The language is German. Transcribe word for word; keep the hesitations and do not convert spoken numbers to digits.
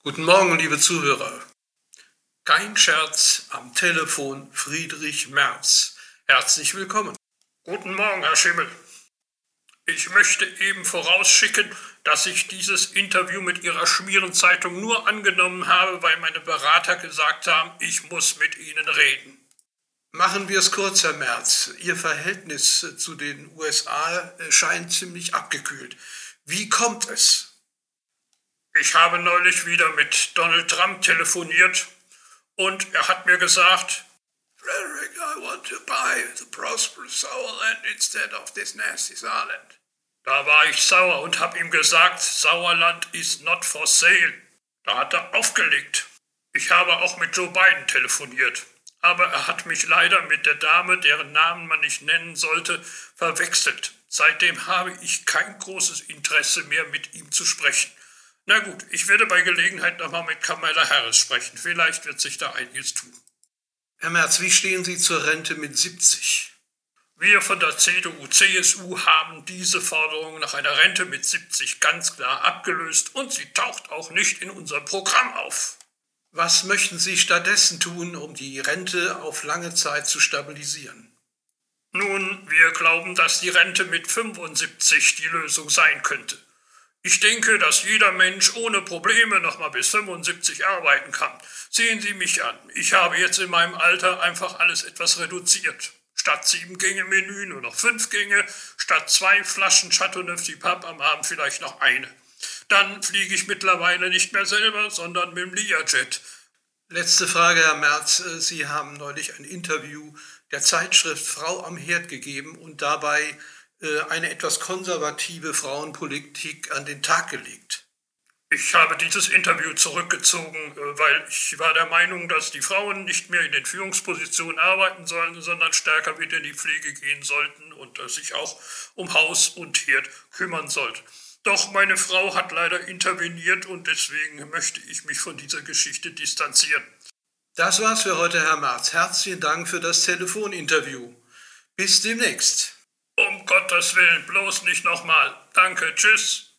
Guten Morgen, liebe Zuhörer. Kein Scherz, am Telefon Friedrich Merz. Herzlich willkommen. Guten Morgen, Herr Schimmel. Ich möchte eben vorausschicken, dass ich dieses Interview mit Ihrer Schmierenzeitung nur angenommen habe, weil meine Berater gesagt haben, ich muss mit Ihnen reden. Machen wir es kurz, Herr Merz. Ihr Verhältnis zu den U S A scheint ziemlich abgekühlt. Wie kommt es? Ich habe neulich wieder mit Donald Trump telefoniert und er hat mir gesagt, Frederick, I want to buy the prosperous Sauerland instead of this nasty Saarland. Da war ich sauer und habe ihm gesagt, Sauerland is not for sale. Da hat er aufgelegt. Ich habe auch mit Joe Biden telefoniert, aber er hat mich leider mit der Dame, deren Namen man nicht nennen sollte, verwechselt. Seitdem habe ich kein großes Interesse mehr, mit ihm zu sprechen. Na gut, ich werde bei Gelegenheit nochmal mit Kamala Harris sprechen. Vielleicht wird sich da einiges tun. Herr Merz, wie stehen Sie zur Rente mit siebzig? Wir von der C D U C S U haben diese Forderung nach einer Rente mit siebzig ganz klar abgelöst und sie taucht auch nicht in unserem Programm auf. Was möchten Sie stattdessen tun, um die Rente auf lange Zeit zu stabilisieren? Nun, wir glauben, dass die Rente mit fünfundsiebzig die Lösung sein könnte. Ich denke, dass jeder Mensch ohne Probleme noch mal bis fünfundsiebzig arbeiten kann. Sehen Sie mich an. Ich habe jetzt in meinem Alter einfach alles etwas reduziert. Statt sieben Gänge Menü nur noch fünf Gänge, statt zwei Flaschen Chateauneuf du Pape am Abend vielleicht noch eine. Dann fliege ich mittlerweile nicht mehr selber, sondern mit dem Learjet. Letzte Frage, Herr Merz. Sie haben neulich ein Interview der Zeitschrift Frau am Herd gegeben und dabei eine etwas konservative Frauenpolitik an den Tag gelegt. Ich habe dieses Interview zurückgezogen, weil ich war der Meinung, dass die Frauen nicht mehr in den Führungspositionen arbeiten sollen, sondern stärker wieder in die Pflege gehen sollten und sich auch um Haus und Herd kümmern sollten. Doch meine Frau hat leider interveniert und deswegen möchte ich mich von dieser Geschichte distanzieren. Das war's für heute, Herr Merz. Herzlichen Dank für das Telefoninterview. Bis demnächst. Um Gottes Willen, bloß nicht nochmal. Danke, tschüss.